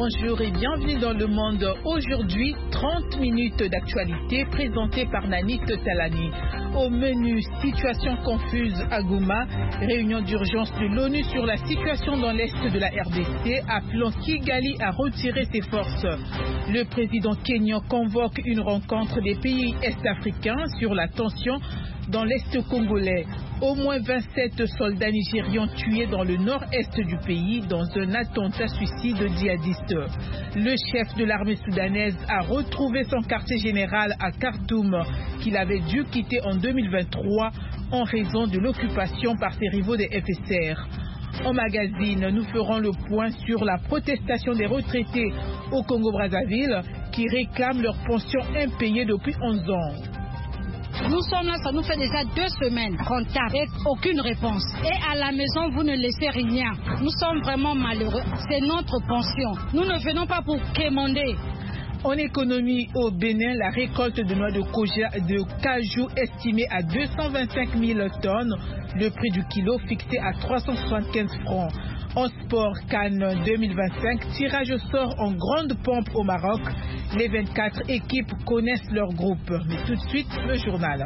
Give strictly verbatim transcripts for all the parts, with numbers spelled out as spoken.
Bonjour et bienvenue dans Le Monde. Aujourd'hui, trente minutes d'actualité présentées par Nanit Talani. Au menu, situation confuse à Goma, réunion d'urgence de l'ONU sur la situation dans l'est de la R D C, appelant Kigali à retirer ses forces. Le président kényan convoque une rencontre des pays est-africains sur la tension dans l'est congolais. Au moins vingt-sept soldats nigérians tués dans le nord-est du pays dans un attentat suicide djihadiste. Le chef de l'armée soudanaise a retrouvé son quartier général à Khartoum qu'il avait dû quitter en deux mille vingt-trois en raison de l'occupation par ses rivaux des F S R. En magazine, nous ferons le point sur la protestation des retraités au Congo-Brazzaville qui réclament leur pension impayée depuis onze ans. Nous sommes là, ça nous fait déjà deux semaines qu'on tape et aucune réponse. Et à la maison, vous ne laissez rien. Nous sommes vraiment malheureux. C'est notre pension. Nous ne venons pas pour quémander. En économie au Bénin, la récolte de noix de, koja, de cajou estimée à deux cent vingt-cinq mille tonnes, le prix du kilo fixé à trois cent soixante-quinze francs. En sport, Cannes deux mille vingt-cinq, tirage au sort en grande pompe au Maroc. Les vingt-quatre équipes connaissent leur groupe. Mais tout de suite, le journal.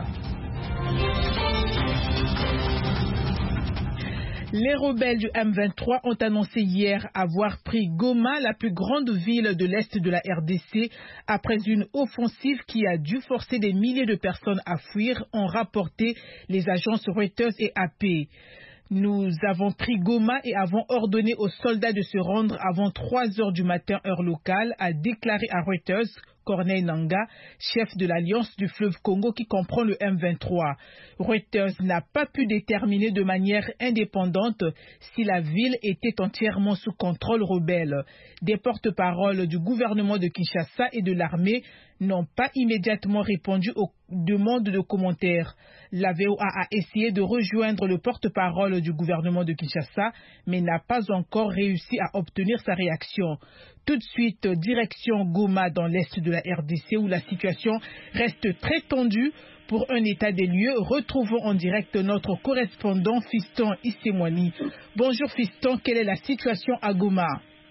Les rebelles du M vingt-trois ont annoncé hier avoir pris Goma, la plus grande ville de l'est de la R D C, après une offensive qui a dû forcer des milliers de personnes à fuir, ont rapporté les agences Reuters et A P. Nous avons pris Goma et avons ordonné aux soldats de se rendre avant trois heures du matin heure locale, a déclaré à Reuters Corneille Nangaa, chef de l'Alliance du fleuve Congo qui comprend le M vingt-trois. Reuters n'a pas pu déterminer de manière indépendante si la ville était entièrement sous contrôle rebelle. Des porte-paroles du gouvernement de Kinshasa et de l'armée n'ont pas immédiatement répondu aux demandes de commentaires. La V O A a essayé de rejoindre le porte-parole du gouvernement de Kinshasa, mais n'a pas encore réussi à obtenir sa réaction. Tout de suite, direction Goma dans l'est de la R D C où la situation reste très tendue. Pour un état des lieux, retrouvons en direct notre correspondant Fiston Issemwani. Bonjour Fiston, quelle est la situation à Goma ?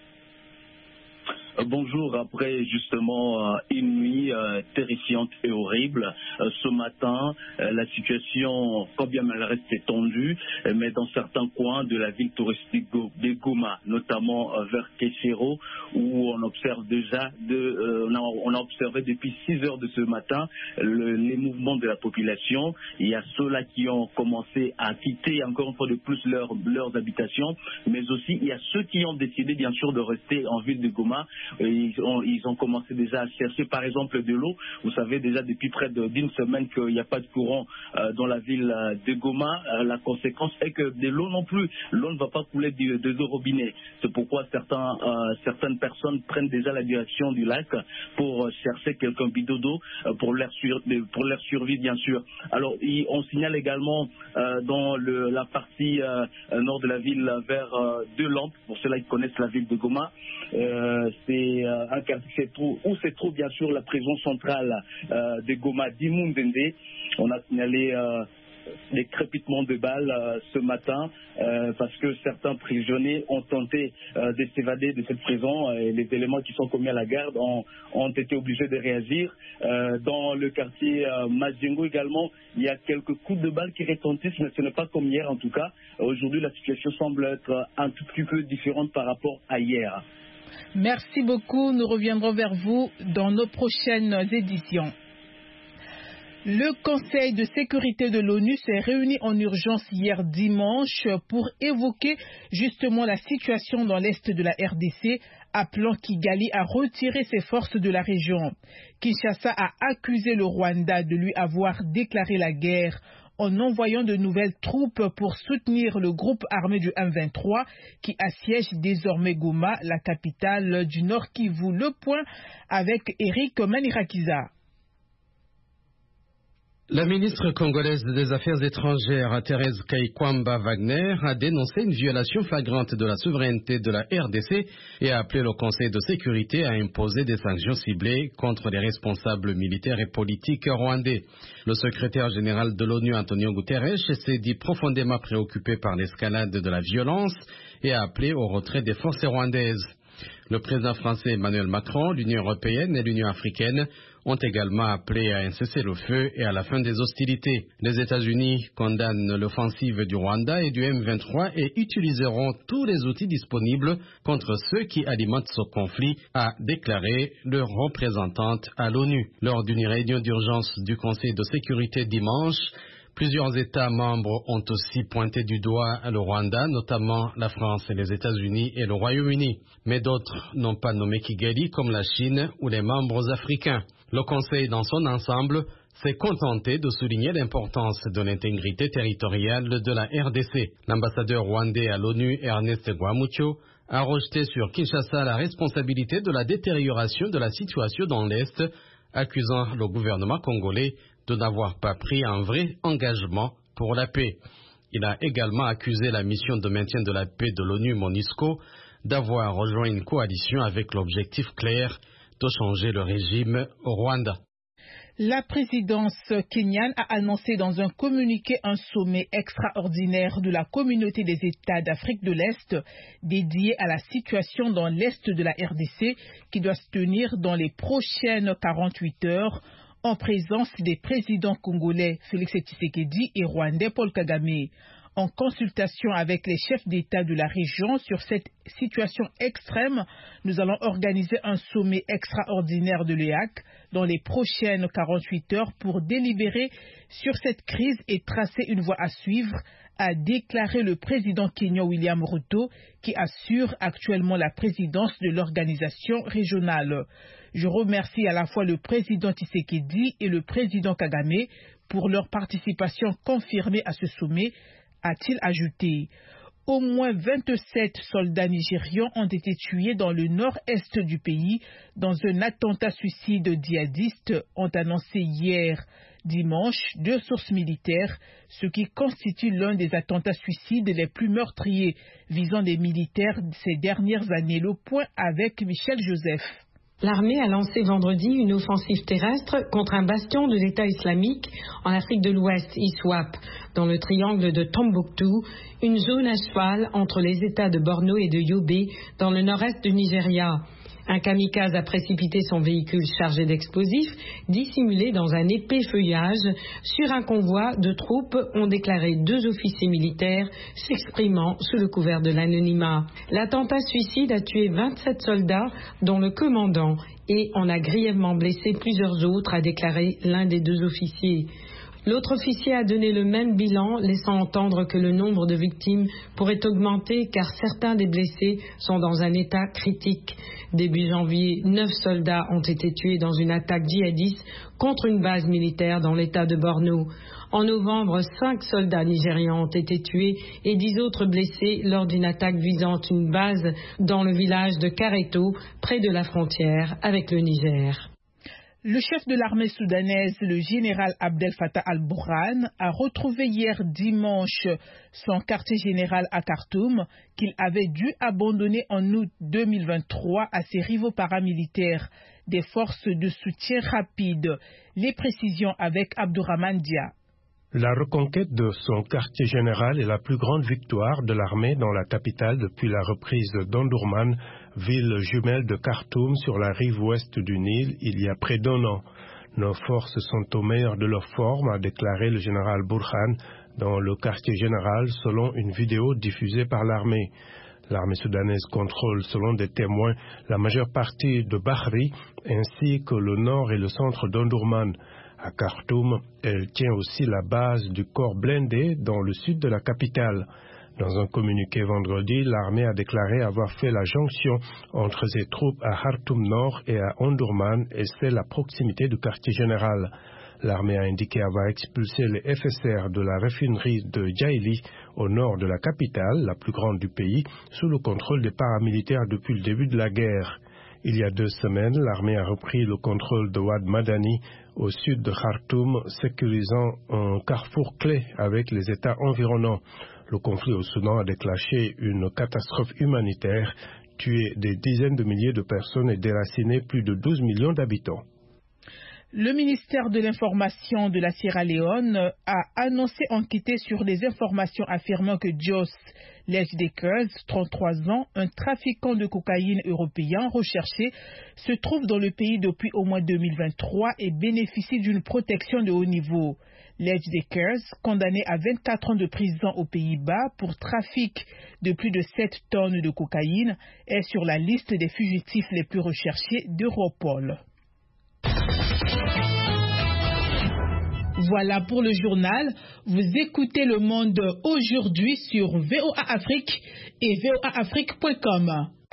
Bonjour, après justement euh, une nuit euh, terrifiante et horrible, euh, ce matin, euh, la situation, quand bien elle reste tendue, euh, mais dans certains coins de la ville touristique de Goma, notamment euh, vers Keshero, où on observe déjà, de, euh, on, a, on a observé depuis six heures de ce matin le, les mouvements de la population. Il y a ceux-là qui ont commencé à quitter encore une fois de plus leur, leurs habitations, mais aussi il y a ceux qui ont décidé bien sûr de rester en ville de Goma. Ils ont, ils ont commencé déjà à chercher par exemple de l'eau. Vous savez déjà depuis près d'une semaine qu'il n'y a pas de courant euh, dans la ville de Goma. Euh, la conséquence est que de l'eau non plus, l'eau ne va pas couler de, de, de robinet. C'est pourquoi certains, euh, certaines personnes prennent déjà la direction du lac pour chercher quelqu'un bidon d'eau euh, pour, leur sur, pour leur survie bien sûr. Alors y, on signale également euh, dans le, la partie euh, nord de la ville vers euh, deux lampes, pour ceux-là qui connaissent la ville de Goma. Euh, c'est un quartier où se trouve bien sûr la prison centrale euh, de Goma d'Imundende. On a signalé euh, des crépitements de balles euh, ce matin euh, parce que certains prisonniers ont tenté euh, de s'évader de cette prison et les éléments qui sont commis à la garde ont, ont été obligés de réagir. Euh, dans le quartier euh, Majengo également, il y a quelques coups de balles qui retentissent, mais ce n'est pas comme hier en tout cas. Aujourd'hui, la situation semble être un tout petit peu différente par rapport à hier. Merci beaucoup. Nous reviendrons vers vous dans nos prochaines éditions. Le Conseil de sécurité de l'ONU s'est réuni en urgence hier dimanche pour évoquer justement la situation dans l'est de la R D C, appelant Kigali à retirer ses forces de la région. Kinshasa a accusé le Rwanda de lui avoir déclaré la guerre en envoyant de nouvelles troupes pour soutenir le groupe armé du M vingt-trois qui assiège désormais Goma, la capitale du Nord Kivu. Le point avec Eric Manirakiza. La ministre congolaise des Affaires étrangères, Thérèse Kaikwamba Wagner, a dénoncé une violation flagrante de la souveraineté de la R D C et a appelé le Conseil de sécurité à imposer des sanctions ciblées contre les responsables militaires et politiques rwandais. Le secrétaire général de l'ONU, Antonio Guterres, s'est dit profondément préoccupé par l'escalade de la violence et a appelé au retrait des forces rwandaises. Le président français Emmanuel Macron, l'Union européenne et l'Union africaine ont également appelé à un cessez-le-feu et à la fin des hostilités. Les États-Unis condamnent l'offensive du Rwanda et du M vingt-trois et utiliseront tous les outils disponibles contre ceux qui alimentent ce conflit, a déclaré leur représentante à l'ONU. Lors d'une réunion d'urgence du Conseil de sécurité dimanche, plusieurs États membres ont aussi pointé du doigt le Rwanda, notamment la France et les États-Unis et le Royaume-Uni. Mais d'autres n'ont pas nommé Kigali, comme la Chine ou les membres africains. Le Conseil dans son ensemble s'est contenté de souligner l'importance de l'intégrité territoriale de la R D C. L'ambassadeur rwandais à l'ONU, Ernest Rwamucyo, a rejeté sur Kinshasa la responsabilité de la détérioration de la situation dans l'Est, accusant le gouvernement congolais de n'avoir pas pris un vrai engagement pour la paix. Il a également accusé la mission de maintien de la paix de l'ONU MONUSCO d'avoir rejoint une coalition avec l'objectif clair de changer le régime au Rwanda. La présidence kenyane a annoncé dans un communiqué un sommet extraordinaire de la communauté des États d'Afrique de l'Est dédié à la situation dans l'Est de la R D C qui doit se tenir dans les prochaines quarante-huit heures en présence des présidents congolais Félix Tshisekedi et rwandais Paul Kagame. En consultation avec les chefs d'État de la région sur cette situation extrême, nous allons organiser un sommet extraordinaire de l'E A C dans les prochaines quarante-huit heures pour délibérer sur cette crise et tracer une voie à suivre, a déclaré le président kenyan William Ruto, qui assure actuellement la présidence de l'organisation régionale. Je remercie à la fois le président Tshisekedi et le président Kagame pour leur participation confirmée à ce sommet, a-t-il ajouté. Au moins vingt-sept soldats nigérians ont été tués dans le nord-est du pays dans un attentat suicide djihadiste, ont annoncé hier dimanche deux sources militaires, ce qui constitue l'un des attentats suicides les plus meurtriers visant des militaires ces dernières années. Le point avec Michel Joseph. L'armée a lancé vendredi une offensive terrestre contre un bastion de l'État islamique en Afrique de l'Ouest, ISWAP, dans le triangle de Tombouctou, une zone à cheval entre les États de Borno et de Yobe, dans le nord-est du Nigeria. Un kamikaze a précipité son véhicule chargé d'explosifs, dissimulé dans un épais feuillage, sur un convoi de troupes, ont déclaré deux officiers militaires s'exprimant sous le couvert de l'anonymat. L'attentat suicide a tué vingt-sept soldats, dont le commandant, et en a grièvement blessé plusieurs autres, a déclaré l'un des deux officiers. L'autre officier a donné le même bilan, laissant entendre que le nombre de victimes pourrait augmenter car certains des blessés sont dans un état critique. Début janvier, neuf soldats ont été tués dans une attaque djihadiste contre une base militaire dans l'état de Borno. En novembre, cinq soldats nigérians ont été tués et dix autres blessés lors d'une attaque visant une base dans le village de Kareto, près de la frontière avec le Niger. Le chef de l'armée soudanaise, le général Abdel Fattah al-Burhan, a retrouvé hier dimanche son quartier général à Khartoum, qu'il avait dû abandonner en août deux mille vingt-trois à ses rivaux paramilitaires des forces de soutien rapide. Les précisions avec Abdourahmane Dia. La reconquête de son quartier général est la plus grande victoire de l'armée dans la capitale depuis la reprise d'Omdurman, ville jumelle de Khartoum sur la rive ouest du Nil, il y a près d'un an. Nos forces sont au meilleur de leur forme, a déclaré le général Burhan dans le quartier général selon une vidéo diffusée par l'armée. L'armée soudanaise contrôle, selon des témoins, la majeure partie de Bahri ainsi que le nord et le centre d'Omdurman. À Khartoum, elle tient aussi la base du corps blindé dans le sud de la capitale. Dans un communiqué vendredi, l'armée a déclaré avoir fait la jonction entre ses troupes à Khartoum Nord et à Omdurman et celle à proximité du quartier général. L'armée a indiqué avoir expulsé les F S R de la raffinerie de Djaïli au nord de la capitale, la plus grande du pays, sous le contrôle des paramilitaires depuis le début de la guerre. Il y a deux semaines, l'armée a repris le contrôle de Wad Madani au sud de Khartoum, sécurisant un carrefour clé avec les États environnants. Le conflit au Soudan a déclenché une catastrophe humanitaire, tué des dizaines de milliers de personnes et déraciné plus de douze millions d'habitants. Le ministère de l'Information de la Sierra Leone a annoncé enquêter sur des informations affirmant que Jos Lejdekers, trente-trois ans, un trafiquant de cocaïne européen recherché, se trouve dans le pays depuis au moins deux mille vingt-trois et bénéficie d'une protection de haut niveau. Lejdekers, condamné à vingt-quatre ans de prison aux Pays-Bas pour trafic de plus de sept tonnes de cocaïne, est sur la liste des fugitifs les plus recherchés d'Europol. Voilà pour le journal. Vous écoutez Le Monde aujourd'hui sur V O A Afrique et V O A Afrique point com.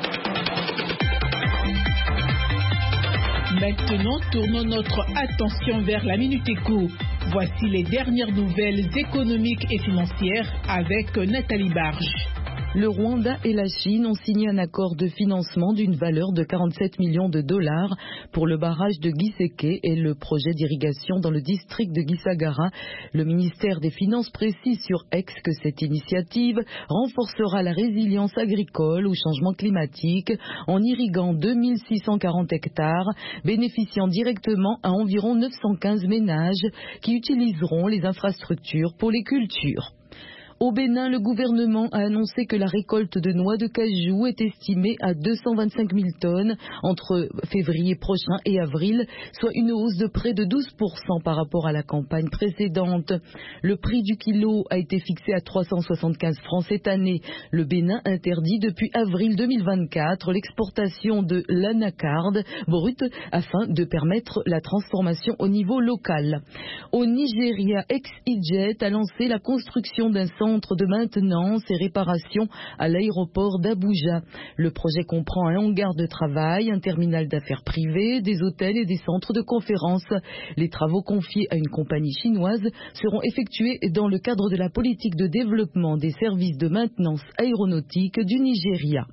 Maintenant, tournons notre attention vers la Minute Éco. Voici les dernières nouvelles économiques et financières avec Nathalie Barge. Le Rwanda et la Chine ont signé un accord de financement d'une valeur de quarante-sept millions de dollars pour le barrage de Giseke et le projet d'irrigation dans le district de Gisagara. Le ministère des Finances précise sur X que cette initiative renforcera la résilience agricole au changement climatique en irriguant deux mille six cent quarante hectares, bénéficiant directement à environ neuf cent quinze ménages qui utiliseront les infrastructures pour les cultures. Au Bénin, le gouvernement a annoncé que la récolte de noix de cajou est estimée à deux cent vingt-cinq mille tonnes entre février prochain et avril, soit une hausse de près de douze pour cent par rapport à la campagne précédente. Le prix du kilo a été fixé à trois cent soixante-quinze francs cette année. Le Bénin interdit depuis avril deux mille vingt-quatre l'exportation de l'anacarde brute afin de permettre la transformation au niveau local. Au Nigeria, ex-EasyJet a lancé la construction d'un centre de maintenance et réparation à l'aéroport d'Abuja. Le projet comprend un hangar de travail, un terminal d'affaires privé, des hôtels et des centres de conférences. Les travaux confiés à une compagnie chinoise seront effectués dans le cadre de la politique de développement des services de maintenance aéronautique du Nigeria.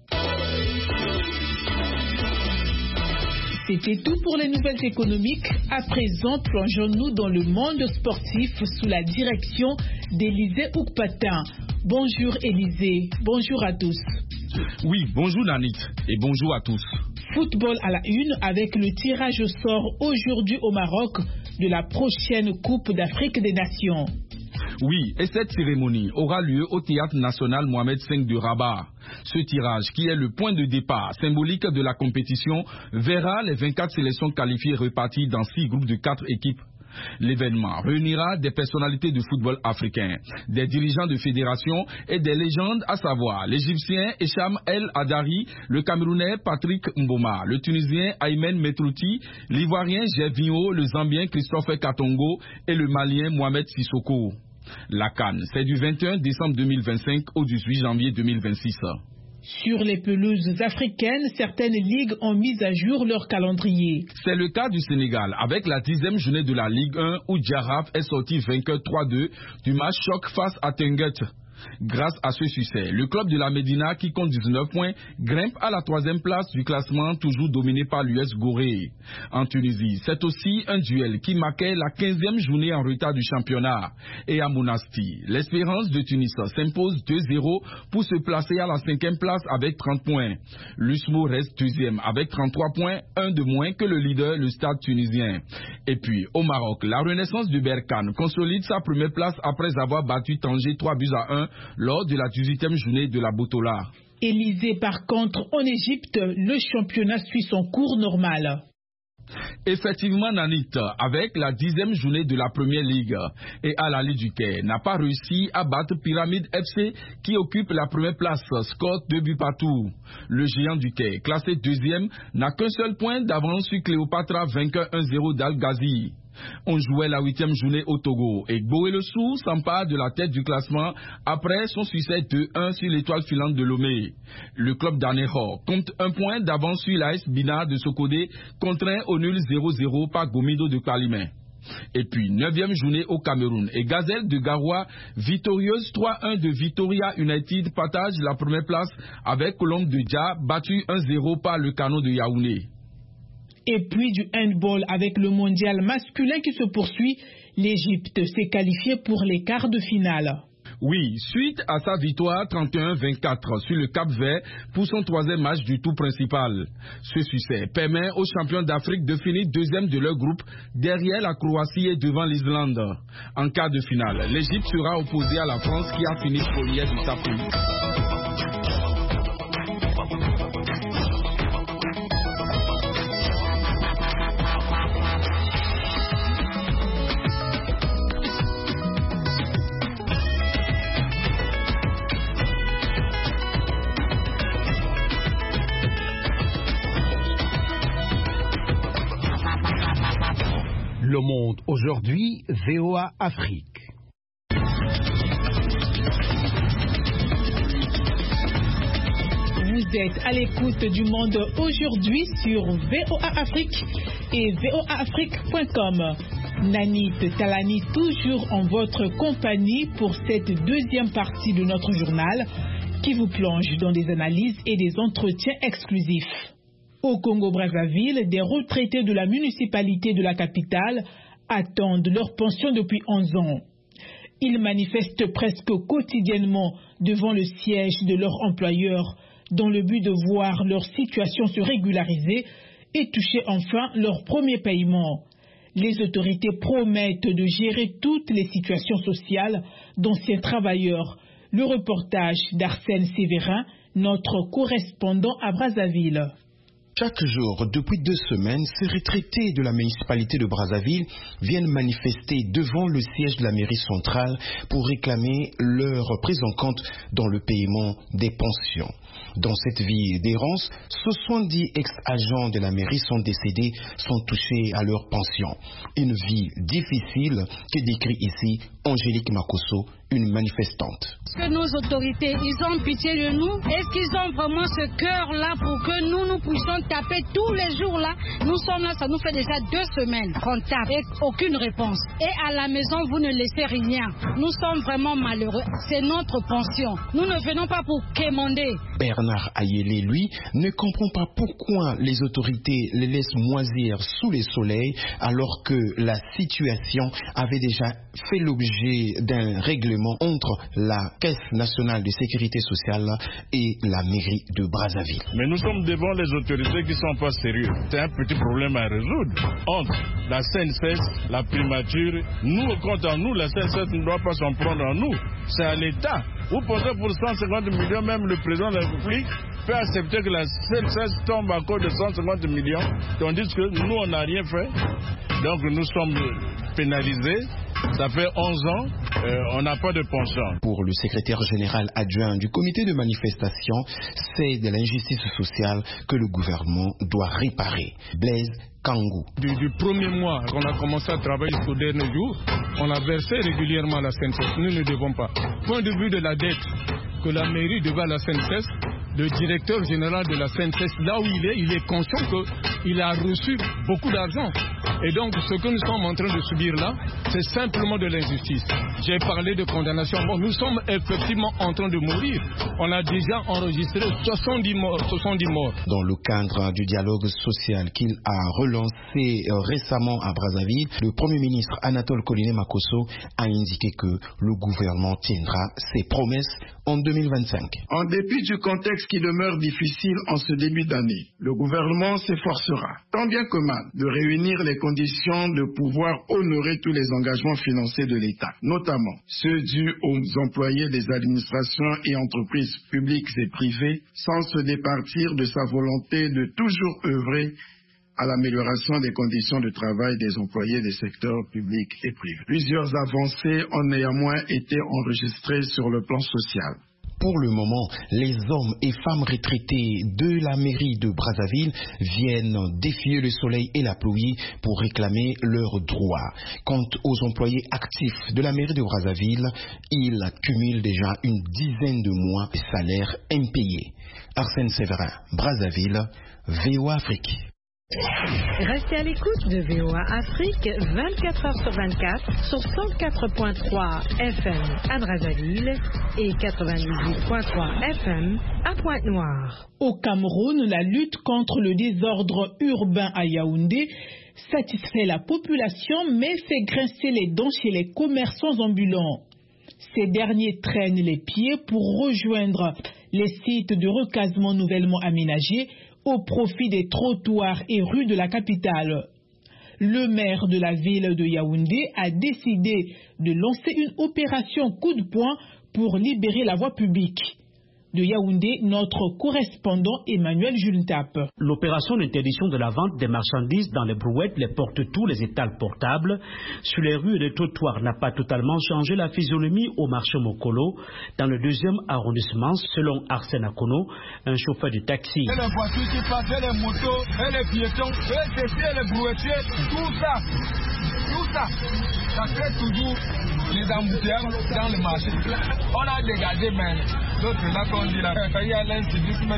C'était tout pour les nouvelles économiques. À présent, plongeons-nous dans le monde sportif sous la direction d'Élisée Oukpatin. Bonjour Élisée, bonjour à tous. Oui, bonjour Nanit et bonjour à tous. Football à la une avec le tirage au sort aujourd'hui au Maroc de la prochaine Coupe d'Afrique des Nations. Oui, et cette cérémonie aura lieu au Théâtre National Mohamed cinq de Rabat. Ce tirage, qui est le point de départ symbolique de la compétition, verra les vingt-quatre sélections qualifiées reparties dans six groupes de quatre équipes. L'événement réunira des personnalités de football africain, des dirigeants de fédération et des légendes, à savoir l'Égyptien Echam El Adari, le Camerounais Patrick Mboma, le Tunisien Aymen Metrouti, l'Ivoirien Gervinho, le Zambien Christophe Katongo et le Malien Mohamed Sissoko. La CAN, c'est du vingt et un décembre deux mille vingt-cinq au dix-huit janvier deux mille vingt-six. Sur les pelouses africaines, certaines ligues ont mis à jour leur calendrier. C'est le cas du Sénégal, avec la dixième journée de la Ligue un où Djaraf est sorti vainqueur trois deux du match choc face à Tenguet. Grâce à ce succès, le club de la Médina, qui compte dix-neuf points, grimpe à la troisième place du classement, toujours dominé par l'U S Gorée. En Tunisie, c'est aussi un duel qui marquait la quinzième journée en retard du championnat. Et à Monastir, l'Espérance de Tunis s'impose deux zéro pour se placer à la cinquième place avec trente points. L'Usmo reste deuxième avec trente-trois points, un de moins que le leader, le Stade tunisien. Et puis, au Maroc, la Renaissance du Berkane consolide sa première place après avoir battu Tanger trois buts à un lors de la dix-huitième journée de la Botola. Élysée, par contre, en Égypte, le championnat suit son cours normal. Effectivement, Nanit, avec la dixième journée de la Première Ligue, et Al Ahly du Caire n'a pas réussi à battre Pyramide F C qui occupe la première place, score deux buts partout. Le géant du Caire, classé deuxième, n'a qu'un seul point d'avance sur Cléopatra, vainqueur un zéro d'Al Ghazi. On jouait la huitième journée au Togo et Boé le Sou s'empare de la tête du classement après son succès deux un sur l'étoile filante de Lomé. Le club d'Aného compte un point d'avance sur l'A S Bina de Sokodé, contraint au nul zéro zéro par Gomido de Kalimé. Et puis, neuvième journée au Cameroun et Gazelle de Garoua, victorieuse trois un de Victoria United, partage la première place avec Colombe de Dja, battu un zéro par le Canon de Yaoundé. Et puis du handball avec le mondial masculin qui se poursuit, l'Égypte s'est qualifiée pour les quarts de finale. Oui, suite à sa victoire trente et un vingt-quatre sur le Cap-Vert pour son troisième match du tour principal. Ce succès permet aux champions d'Afrique de finir deuxième de leur groupe derrière la Croatie et devant l'Islande. En quart de finale, l'Égypte sera opposée à la France qui a fini première de sa poule. Le Monde aujourd'hui, V O A Afrique. Vous êtes à l'écoute du Monde aujourd'hui sur V O A Afrique et V O A Afrique point com. Nanit Talani toujours en votre compagnie pour cette deuxième partie de notre journal qui vous plonge dans des analyses et des entretiens exclusifs. Au Congo-Brazzaville, des retraités de la municipalité de la capitale attendent leur pension depuis onze ans. Ils manifestent presque quotidiennement devant le siège de leur employeur dans le but de voir leur situation se régulariser et toucher enfin leur premier paiement. Les autorités promettent de gérer toutes les situations sociales d'anciens travailleurs. Le reportage d'Arsène Sévérin, notre correspondant à Brazzaville. Chaque jour, depuis deux semaines, ces retraités de la municipalité de Brazzaville viennent manifester devant le siège de la mairie centrale pour réclamer leur prise en compte dans le paiement des pensions. Dans cette vie d'errance, soixante-dix ex-agents de la mairie sont décédés, sont touchés à leur pension. Une vie difficile que décrit ici Angélique Makosso, une manifestante. Est-ce que nos autorités, ils ont pitié de nous? Est-ce qu'ils ont vraiment ce cœur-là pour que nous, nous puissions taper tous les jours là? Nous sommes là, ça nous fait déjà deux semaines qu'on tape et aucune réponse. Et à la maison, vous ne laissez rien. Nous sommes vraiment malheureux. C'est notre pension. Nous ne venons pas pour quémander. Bernard Ayélé, lui, ne comprend pas pourquoi les autorités les laissent moisir sous les soleils alors que la situation avait déjà fait l'objet d'un règlement entre la Caisse nationale de sécurité sociale et la mairie de Brazzaville. Mais nous sommes devant les autorités qui ne sont pas sérieuses. C'est un petit problème à résoudre. Entre la C N S S, la primature, nous, quant à nous, la C N S S ne doit pas s'en prendre à nous. C'est à l'État. Vous pensez pour cent cinquante millions, même le président de la République peut accepter que la C N S S tombe à cause de cent cinquante millions, tandis que nous, on n'a rien fait. Donc nous sommes pénalisés. Ça fait onze ans, euh, on n'a pas de pension. Pour le secrétaire général adjoint du comité de manifestation, c'est de l'injustice sociale que le gouvernement doit réparer. Blaise Kangou. Du, du premier mois qu'on a commencé à travailler jusqu'au dernier jour, on a versé régulièrement la C N S S. Nous ne devons pas. Point de vue de la dette que la mairie devait à la C N S S, le directeur général de la C N S S, là où il est, il est conscient qu'il a reçu beaucoup d'argent. Et donc, ce que nous sommes en train de subir là, c'est simplement de l'injustice. J'ai parlé de condamnation. Bon, nous sommes effectivement en train de mourir. On a déjà enregistré soixante-dix morts. soixante-dix morts. Dans le cadre du dialogue social qu'il a relancé récemment à Brazzaville, le Premier ministre Anatole Collinet Makosso a indiqué que le gouvernement tiendra ses promesses en deux mille vingt-cinq. En dépit du contexte qui demeure difficile en ce début d'année, le gouvernement s'efforcera, tant bien que mal, de réunir les conditions de pouvoir honorer tous les engagements financiers de l'État, notamment ceux dus aux employés des administrations et entreprises publiques et privées, sans se départir de sa volonté de toujours œuvrer à l'amélioration des conditions de travail des employés des secteurs publics et privés. Plusieurs avancées ont néanmoins été enregistrées sur le plan social. Pour le moment, les hommes et femmes retraités de la mairie de Brazzaville viennent défier le soleil et la pluie pour réclamer leurs droits. Quant aux employés actifs de la mairie de Brazzaville, ils cumulent déjà une dizaine de mois de salaires impayés. Arsène Sévérin, Brazzaville, V O A Afrique. Restez à l'écoute de V O A Afrique vingt-quatre heures sur vingt-quatre sur cent quatre point trois F M à Brazzaville et quatre-vingt-dix-huit point trois F M à Pointe-Noire. Au Cameroun, la lutte contre le désordre urbain à Yaoundé satisfait la population mais fait grincer les dents chez les commerçants ambulants. Ces derniers traînent les pieds pour rejoindre les sites de recasement nouvellement aménagés au profit des trottoirs et rues de la capitale. Le maire de la ville de Yaoundé a décidé de lancer une opération coup de poing pour libérer la voie publique. De Yaoundé, notre correspondant Emmanuel Juntap. L'opération d'interdiction de la vente des marchandises dans les brouettes, les porte-tous, les étals portables sur les rues et les trottoirs n'a pas totalement changé la physionomie au marché Mokolo dans le deuxième arrondissement, selon Arsène Akono, un chauffeur de taxi. Et les voitures qui passent, et les motos, et les piétons, et les caissiers, les brouettiers, tout ça, tout ça, ça crée toujours les embouteillages dans le marché. On a dégagé, mais l'autre là qu'on dit là, il y a l'incivisme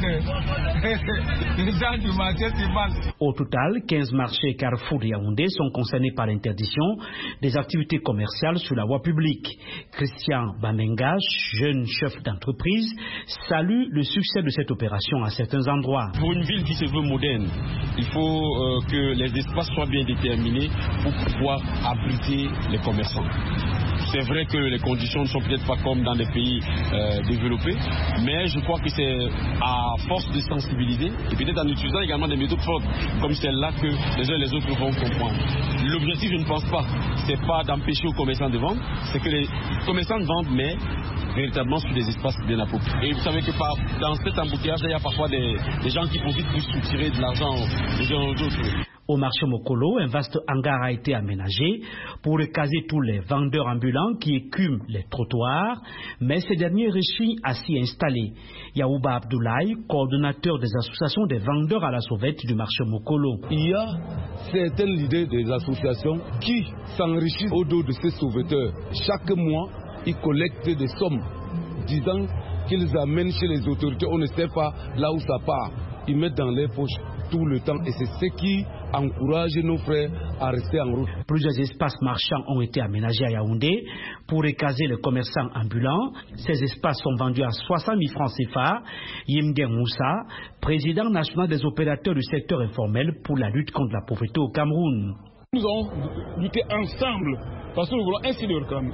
des gens du marché qui passent. Au total, quinze marchés Carrefour de Yaoundé sont concernés par l'interdiction des activités commerciales sur la voie publique. Christian Bamenga, jeune chef d'entreprise, salue le succès de cette opération à certains endroits. Pour une ville qui se veut moderne, il faut euh, que les espaces soient bien déterminés pour pouvoir abriter les commerçants. C'est vrai que les conditions ne sont peut-être pas comme dans les pays euh, développés, mais je crois que c'est à force de sensibiliser et peut-être en utilisant également des méthodes fortes comme celle-là que les uns et les autres vont comprendre. L'objectif, je ne pense pas, c'est pas d'empêcher aux commerçants de vendre, c'est que les commerçants vendent, mais véritablement sur des espaces bien appropriés. Et vous savez que par, dans cet embouteillage, il y a parfois des, des gens qui profitent pour soutirer de l'argent aux uns aux autres. Au marché Mokolo, un vaste hangar a été aménagé pour recaser tous les vendeurs ambulants qui écument les trottoirs, mais ces derniers réussissent à s'y installer. Yaouba Abdoulaye, coordonnateur des associations des vendeurs à la sauvette du marché Mokolo. Il y a certaines idées des associations qui s'enrichissent au dos de ces sauveteurs. Chaque mois, ils collectent des sommes disant qu'ils amènent chez les autorités. On ne sait pas là où ça part. Ils mettent dans les poches tout le temps et c'est ce qui encourage nos frères à rester en route. Plusieurs espaces marchands ont été aménagés à Yaoundé pour recaser les commerçants ambulants. Ces espaces sont vendus à soixante mille francs C F A. Yimgen Moussa, président national des opérateurs du secteur informel pour la lutte contre la pauvreté au Cameroun. Nous allons lutter ensemble parce que nous voulons un site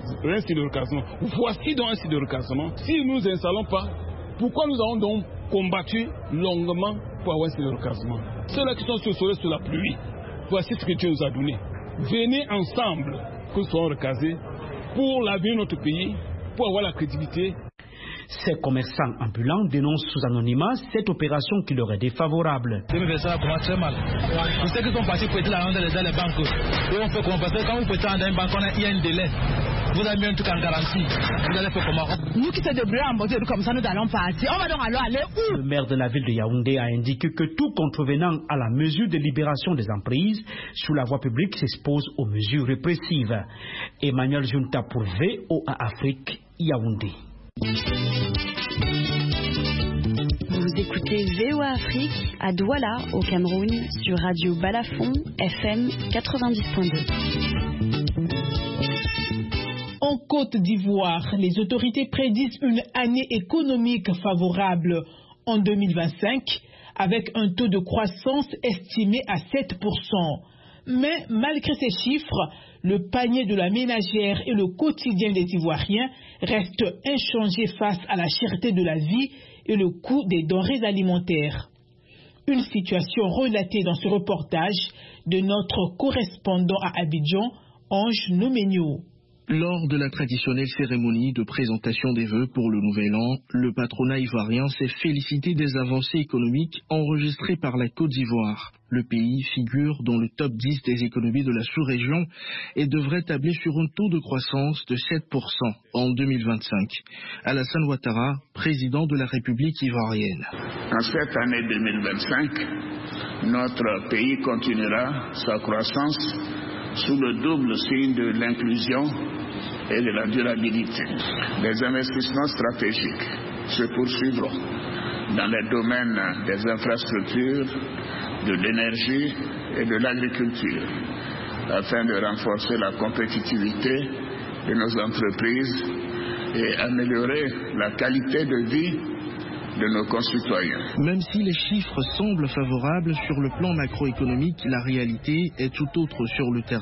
de recasement. Voici donc un site de recasement. Si nous ne installons pas, pourquoi nous avons donc combattu longuement pour avoir un site de recasement? Ceux-là qui sont sur le soleil, sur la pluie, voici ce que Dieu nous a donné. Venez ensemble que nous soyons recasés pour l'avenir de notre pays, pour avoir la crédibilité. Ces commerçants ambulants dénoncent sous anonymat cette opération qui leur est défavorable. deux mille vingt-cinq commence très mal. Pour ceux qui sont partis prêter l'argent dans les banques, eux on fait comment? Parce que quand vous prêtez dans une banque, il y a un délai. Vous avez mis un truc en garantie. Vous allez faire comment? Nous qui sommes débrouillés en mode comme ça, nous allons partir. On va donc alors aller où? Le maire de la ville de Yaoundé a indiqué que tout contrevenant à la mesure de libération des emprises sur la voie publique s'expose aux mesures répressives. Emmanuel Junta pour V O A Afrique, Yaoundé. Vous écoutez V O A Afrique à Douala, au Cameroun, sur Radio Balafon, F M quatre-vingt-dix point deux. En Côte d'Ivoire, les autorités prédisent une année économique favorable en deux mille vingt-cinq, avec un taux de croissance estimé à sept pour cent. Mais malgré ces chiffres, le panier de la ménagère et le quotidien des Ivoiriens restent inchangés face à la cherté de la vie et le coût des denrées alimentaires. Une situation relatée dans ce reportage de notre correspondant à Abidjan, Ange Nomenio. Lors de la traditionnelle cérémonie de présentation des vœux pour le Nouvel An, le patronat ivoirien s'est félicité des avancées économiques enregistrées par la Côte d'Ivoire. Le pays figure dans le top dix des économies de la sous-région et devrait tabler sur un taux de croissance de sept pour cent en deux mille vingt-cinq. Alassane Ouattara, président de la République ivoirienne. En cette année deux mille vingt-cinq, notre pays continuera sa croissance sous le double signe de l'inclusion et de la durabilité. Les investissements stratégiques se poursuivront dans les domaines des infrastructures, de l'énergie et de l'agriculture, afin de renforcer la compétitivité de nos entreprises et améliorer la qualité de vie de nos concitoyens. Même si les chiffres semblent favorables sur le plan macroéconomique, la réalité est tout autre sur le terrain.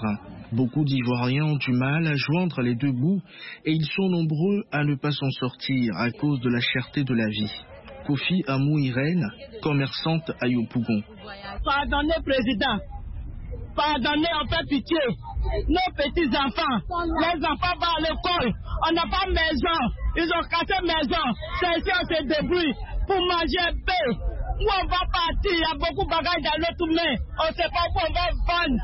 Beaucoup d'Ivoiriens ont du mal à joindre les deux bouts et ils sont nombreux à ne pas s'en sortir à cause de la cherté de la vie. Kofi Amou Irène, commerçante à Yopougon. Pardonnez, président. Pardonnez, on fait pitié. Nos petits-enfants, les enfants vont à l'école. On n'a pas de maison. Ils ont cassé maison. C'est ici on se débrouille pour manger paix. Où on va partir, il y a beaucoup de bagages dans notre main. On ne sait pas où on va vendre.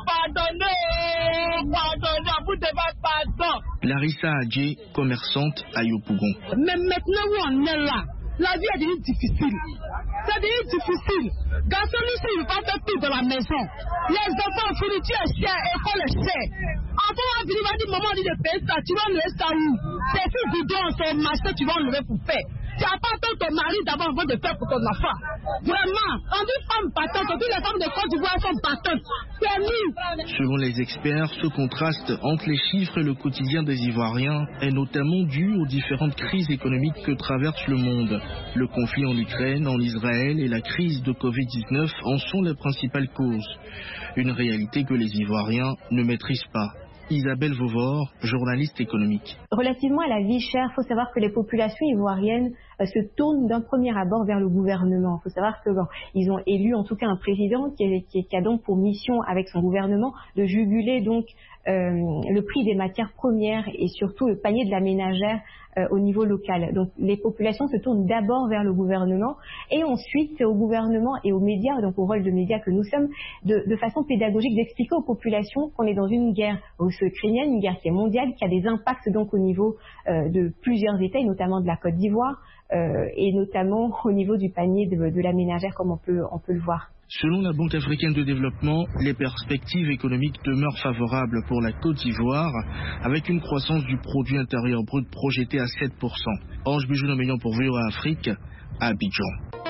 Pardonnez, pardonnez, vous devez pardon. Larissa Adjé, commerçante à Yopougon. Mais maintenant où on est là, la vie est devenue difficile. C'est devenu difficile. Garçon, ici, il ne pas faire tout de la maison. Les enfants, fourniture est chère, école est chère. Enfant va venir, va dire, maman, on dit de payer ça, tu vas enlever ça où? C'est tout bidon, c'est marché, tu vas enlever pour faire. Tu n'as pas tant ton mari d'abord avant de faire pour ton enfant. Vraiment, on dit femme battante, toutes les femmes de Côte d'Ivoire sont battantes. C'est nous. Selon les experts, ce contraste entre les chiffres et le quotidien des Ivoiriens est notamment dû aux différentes crises économiques que traverse le monde. Le conflit en Ukraine, en Israël et la crise de covid dix-neuf en sont les principales causes. Une réalité que les Ivoiriens ne maîtrisent pas. Isabelle Vauvor, journaliste économique. Relativement à la vie chère, il faut savoir que les populations ivoiriennes euh, se tournent d'un premier abord vers le gouvernement. Il faut savoir que bon, ils ont élu en tout cas un président qui, est, qui, est, qui a donc pour mission avec son gouvernement de juguler donc euh, le prix des matières premières et surtout le panier de la ménagère euh, au niveau local. Donc les populations se tournent d'abord vers le gouvernement et ensuite c'est au gouvernement et aux médias, donc au rôle de médias que nous sommes, de, de façon pédagogique d'expliquer aux populations qu'on est dans une guerre ukrainienne, une guerre qui est mondiale, qui a des impacts donc au niveau euh, de plusieurs États, et notamment de la Côte d'Ivoire, euh, et notamment au niveau du panier de, de la ménagère, comme on peut, on peut le voir. Selon la Banque africaine de développement, les perspectives économiques demeurent favorables pour la Côte d'Ivoire, avec une croissance du produit intérieur brut projetée à sept pour cent. Ange Bijou-Nomélian pour V O A Afrique, à Abidjan.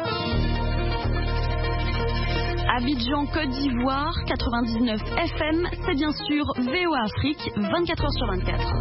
Abidjan, Côte d'Ivoire, quatre-vingt-dix-neuf F M, c'est bien sûr V O A Afrique, vingt-quatre heures sur vingt-quatre.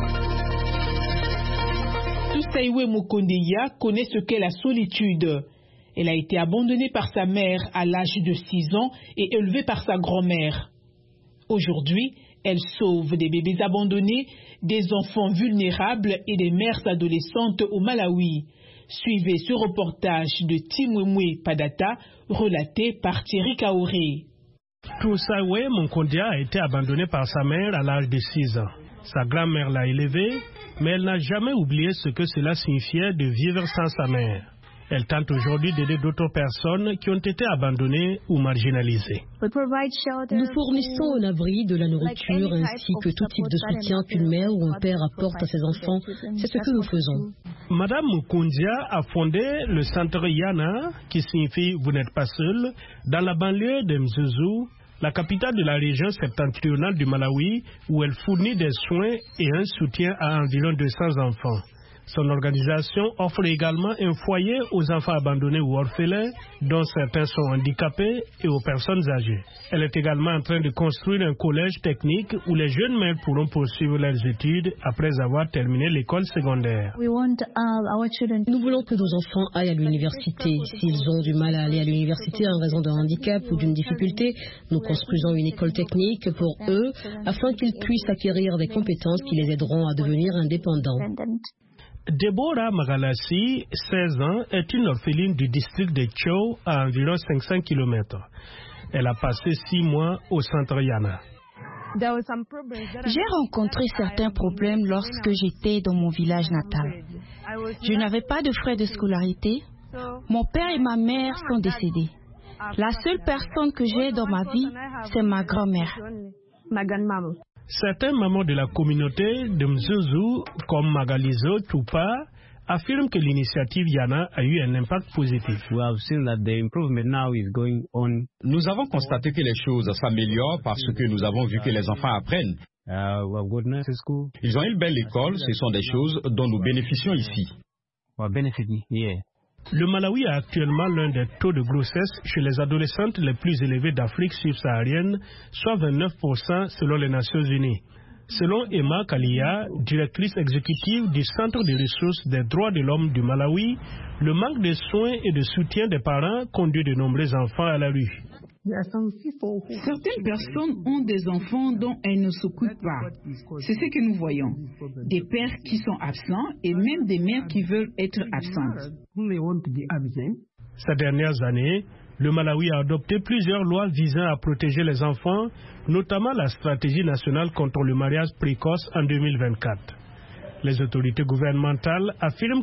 Toussaïwe Mokondeya connaît ce qu'est la solitude. Elle a été abandonnée par sa mère à l'âge de six ans et élevée par sa grand-mère. Aujourd'hui, elle sauve des bébés abandonnés, des enfants vulnérables et des mères adolescentes au Malawi. Suivez ce reportage de Timwemwe Padata, relaté par Thierry Kaoré. Toussaïwe Mokondeya a été abandonnée par sa mère à l'âge de six ans. Sa grand-mère l'a élevée, mais elle n'a jamais oublié ce que cela signifiait de vivre sans sa mère. Elle tente aujourd'hui d'aider d'autres personnes qui ont été abandonnées ou marginalisées. Nous fournissons un abri, de la nourriture ainsi que tout type de soutien qu'une mère ou un père apporte à ses enfants. C'est ce que nous faisons. Madame Mukundia a fondé le centre Yana, qui signifie « Vous n'êtes pas seul », dans la banlieue de Mzuzu, la capitale de la région septentrionale du Malawi, où elle fournit des soins et un soutien à environ deux cents enfants. Son organisation offre également un foyer aux enfants abandonnés ou orphelins, dont certains sont handicapés, et aux personnes âgées. Elle est également en train de construire un collège technique où les jeunes mères pourront poursuivre leurs études après avoir terminé l'école secondaire. Nous voulons que nos enfants aillent à l'université. S'ils ont du mal à aller à l'université en raison d'un handicap ou d'une difficulté, nous construisons une école technique pour eux afin qu'ils puissent acquérir des compétences qui les aideront à devenir indépendants. Deborah Magalassi, seize ans, est une orpheline du district de Tchou à environ cinq cents kilomètres. Elle a passé six mois au centre Yana. J'ai rencontré certains problèmes lorsque j'étais dans mon village natal. Je n'avais pas de frais de scolarité. Mon père et ma mère sont décédés. La seule personne que j'ai dans ma vie, c'est ma grand-mère. Certains mamans de la communauté de Mzuzu, comme Magalizo Tupa, affirment que l'initiative Yana a eu un impact positif. Nous avons constaté que les choses s'améliorent parce que nous avons vu que les enfants apprennent. Ils ont une belle école, ce sont des choses dont nous bénéficions ici. Le Malawi a actuellement l'un des taux de grossesse chez les adolescentes les plus élevés d'Afrique subsaharienne, soit vingt-neuf pour cent selon les Nations Unies. Selon Emma Kalia, directrice exécutive du Centre de ressources des droits de l'homme du Malawi, le manque de soins et de soutien des parents conduit de nombreux enfants à la rue. Certaines personnes ont des enfants dont elles ne s'occupent pas. C'est ce que nous voyons. Des pères qui sont absents et même des mères qui veulent être absentes. Ces dernières années, le Malawi a adopté plusieurs lois visant à protéger les enfants, notamment la stratégie nationale contre le mariage précoce en deux mille vingt-quatre. Les autorités gouvernementales affirment